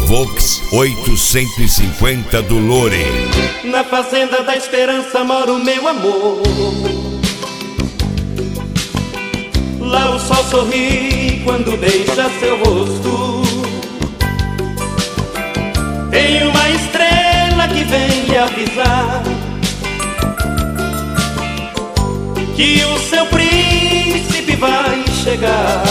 Volks 850 do Lore. Na fazenda da esperança mora o meu amor. Lá o sol sorri quando beija seu rosto. Tem uma estrela que vem lhe avisar que o seu príncipe vai chegar.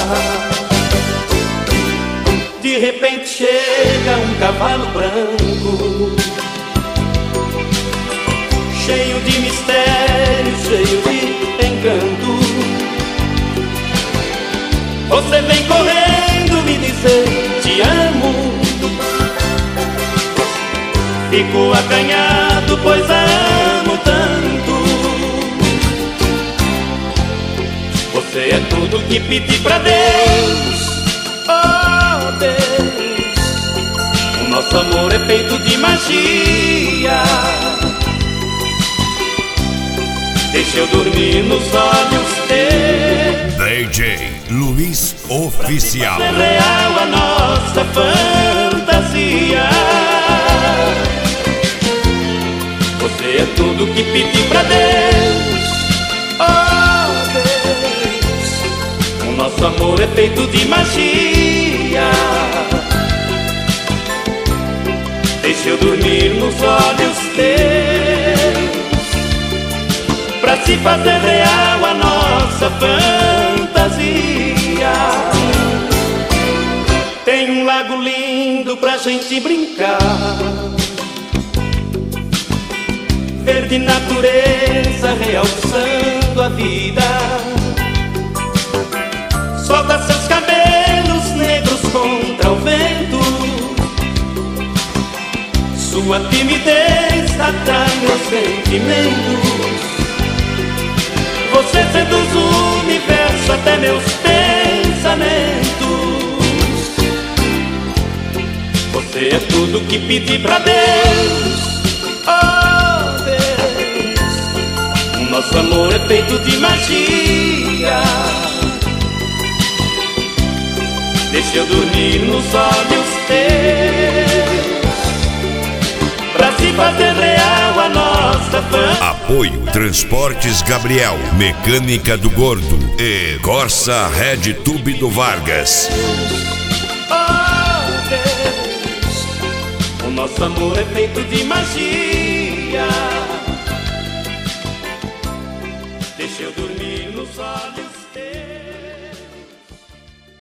De repente chega um cavalo branco, cheio de mistério, cheio de encanto. Você vem correndo me dizer te amo. Fico acanhado, pois a amo tanto. Você é tudo que pedi pra Deus. Oh Deus, o nosso amor é feito de magia. Deixa eu dormir nos olhos teus. DJ Luiz Oficial. É real a nossa fantasia. Você é tudo que pedi pra Deus. Oh Deus, o nosso amor é feito de magia. Deixa eu dormir nos olhos teus, pra se fazer real a nossa fantasia. Tem um lago lindo pra gente brincar, verde natureza realçando a vida. Solta seus cabelos negros contra o vento, sua timidez atrai meus sentimentos. Você seduz o universo até meus pensamentos. Você é tudo que pedi pra Deus. Oh Deus, o nosso amor é feito de magia. Deixa eu dormir nos olhos teus, pra se fazer real a nossa fã. Apoio Transportes Gabriel, Mecânica do Gordo e Corsa Red Tube do Vargas. Oh Deus, o nosso amor é feito de magia. Deixa eu dormir nos olhos